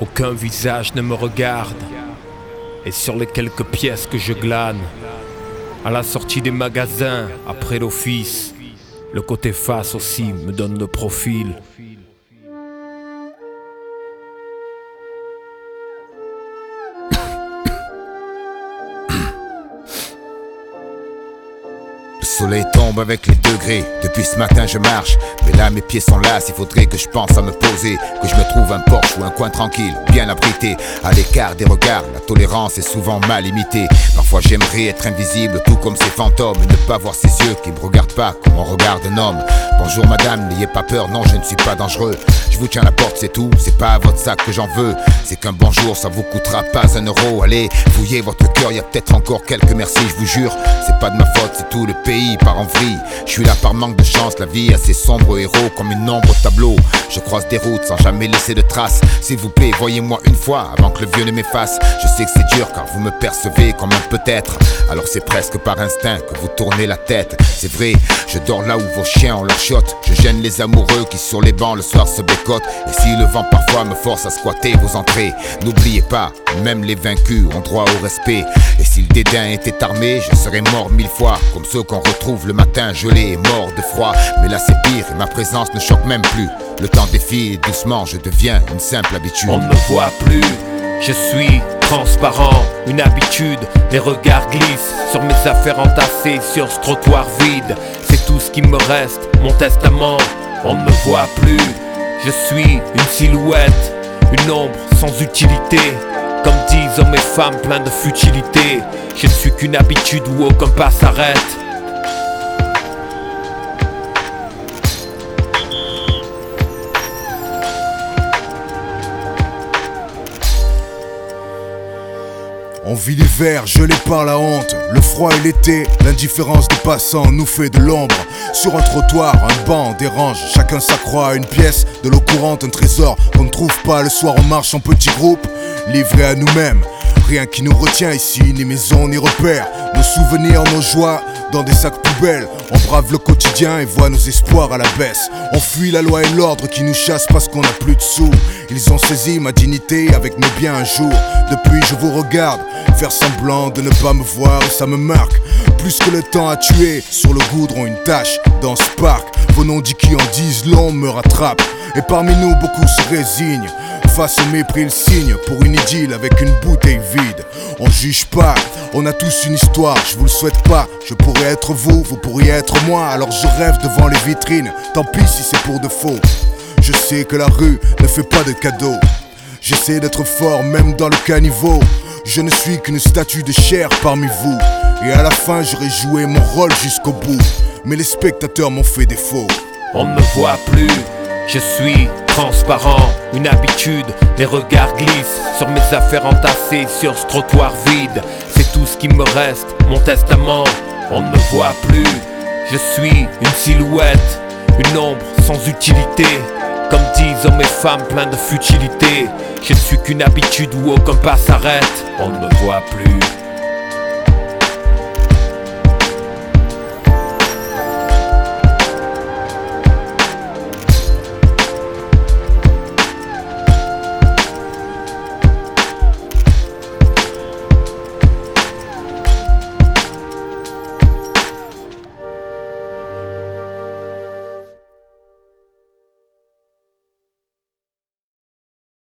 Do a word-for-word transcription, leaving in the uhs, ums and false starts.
Aucun visage ne me regarde. Et sur les quelques pièces que je glane, à la sortie des magasins, après l'office, le côté face aussi me donne le profil. Le soleil tombe avec les degrés, depuis ce matin je marche. Mais là mes pieds sont las, il faudrait que je pense à me poser. Que je me trouve un porche ou un coin tranquille, bien abrité, à l'écart des regards. La tolérance est souvent mal imitée. Parfois j'aimerais être invisible, tout comme ces fantômes, et ne pas voir ces yeux qui me regardent pas comme on regarde un homme. Bonjour madame, n'ayez pas peur, non je ne suis pas dangereux. Je vous tiens la porte c'est tout, c'est pas à votre sac que j'en veux. C'est qu'un bonjour ça vous coûtera pas un euro. Allez, fouillez votre cœur, y a peut-être encore quelques merci, je vous jure. C'est pas de ma faute, c'est tout le pays part en vrille. Je suis là par manque de chance, la vie a ses sombres héros comme une ombre au tableau. Je croise des routes sans jamais laisser de traces. S'il vous plaît, voyez-moi une fois avant que le vieux ne m'efface. Je sais que c'est dur car vous me percevez comme un peut-être. Alors c'est presque par instinct que vous tournez la tête. C'est vrai, je dors là où vos chiens ont leur chiotte. Je gêne les amoureux qui sur les bancs le soir se bécotent. Et si le vent parfois me force à squatter vos entrées, n'oubliez pas, même les vaincus ont droit au respect. Et si le dédain était armé, je serais mort mille fois. Comme ceux qu'on retrouve le matin gelés et morts de froid. Mais là c'est pire et ma présence ne choque même plus. Le temps défile et doucement je deviens une simple habitude. On ne me voit plus, je suis transparent, une habitude. Les regards glissent sur mes affaires entassées sur ce trottoir vide. C'est tout ce qui me reste, mon testament. On ne me voit plus, je suis une silhouette, une ombre sans utilité. Comme disent hommes et femmes pleins de futilité. Je ne suis qu'une habitude où aucun pas s'arrête. On vit l'hiver, gelé par la honte, le froid et l'été, l'indifférence des passants nous fait de l'ombre. Sur un trottoir, un banc dérange, chacun s'accroît à une pièce de l'eau courante, un trésor qu'on ne trouve pas le soir. On marche en petits groupes, livrés à nous-mêmes. Rien qui nous retient ici, ni maison ni repères. Nos souvenirs, nos joies, dans des sacs poubelles. On brave le quotidien et voit nos espoirs à la baisse. On fuit la loi et l'ordre qui nous chassent parce qu'on n'a plus de sous. Ils ont saisi ma dignité avec mes biens un jour. Depuis je vous regarde, faire semblant de ne pas me voir et ça me marque. Plus que le temps a tué, sur le goudron une tache dans ce parc. Vos noms dits qui en disent long me rattrapent. Et parmi nous beaucoup se résignent. Face au mépris le signe pour une idylle avec une bouteille vide. On juge pas, on a tous une histoire, je vous le souhaite pas. Je pourrais être vous, vous pourriez être moi. Alors je rêve devant les vitrines, tant pis si c'est pour de faux. Je sais que la rue ne fait pas de cadeaux. J'essaie d'être fort même dans le caniveau. Je ne suis qu'une statue de chair parmi vous. Et à la fin j'aurais joué mon rôle jusqu'au bout. Mais les spectateurs m'ont fait défaut. On ne me voit plus, je suis transparent, une habitude. Les regards glissent sur mes affaires entassées sur ce trottoir vide. C'est tout ce qui me reste, mon testament. On ne me voit plus, je suis une silhouette, une ombre sans utilité. Comme disent hommes et femmes pleins de futilité. Je ne suis qu'une habitude où aucun pas s'arrête. On ne me voit plus.